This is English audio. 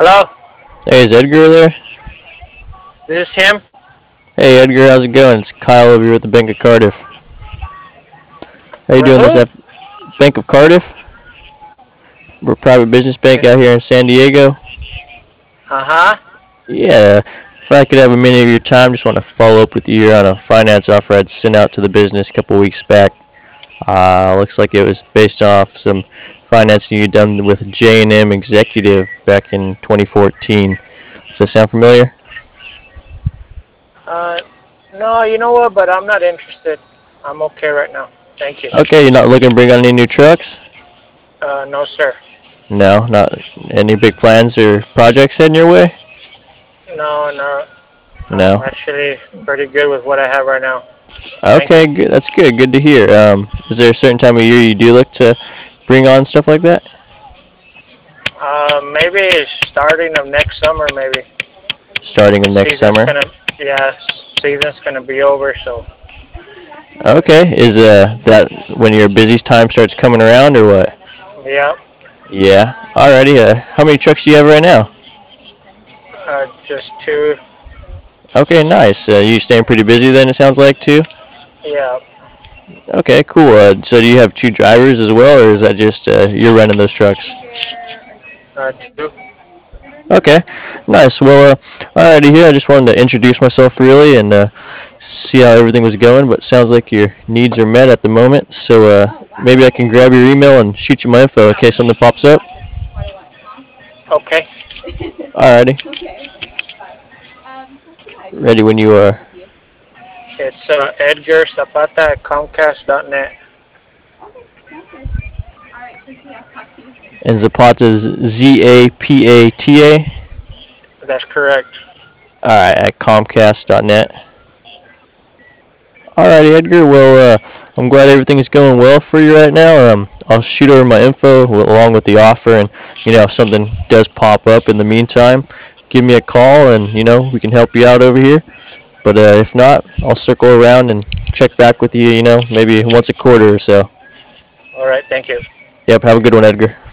Hello, Hey, is Edgar there? this is him. Hey, Edgar, how's it going? It's Kyle over here with the Bank of Cardiff. How you With doing this who? Bank of Cardiff? We're a private business bank out here in San Diego. Uh huh. Yeah, if I could have a minute of your time, just want to follow up with you on a finance offer I'd sent out to the business a couple weeks back. Looks like it was based off some financing you'd done with J&M Executive back in 2014. Does that sound familiar? Uh, no, you know what? But I'm not interested. I'm okay right now. Thank you. Okay, you're not looking to bring on any new trucks? No, sir. No, not any big plans or projects heading your way? No, no. I'm No. actually pretty good with what I have right now. Thank you. Okay, good. That's good. Good to hear. Is there a certain time of year you do look to bring on stuff like that? Maybe starting of next summer, maybe. Starting of next Season's summer. gonna, yeah, season's gonna be over. So, Okay, is that when your busy time starts coming around or what? yeah. Yeah. Alrighty. How many trucks do you have right now? Just two. Okay, nice. You staying pretty busy then? It sounds like too. Yeah. Okay, cool. So do you have two drivers as well, or is that just you're running those trucks? Two. Okay, nice. Well, alrighty here. I just wanted to introduce myself really and see how everything was going. But sounds like your needs are met at the moment. So maybe I can grab your email and shoot you my info in case something pops up. Okay. Alrighty, ready when you are. It's Edgar Zapata at Comcast.net. And Zapata's Zapata. That's correct. Alright, at Comcast.net. Alrighty, Edgar. Well, I'm glad everything is going well for you right now. I'll shoot over my info along with the offer, and if something does pop up in the meantime, give me a call, and we can help you out over here. But if not, I'll circle around and check back with you. Maybe once a quarter or so. All right. Thank you. Yep. Have a good one, Edgar.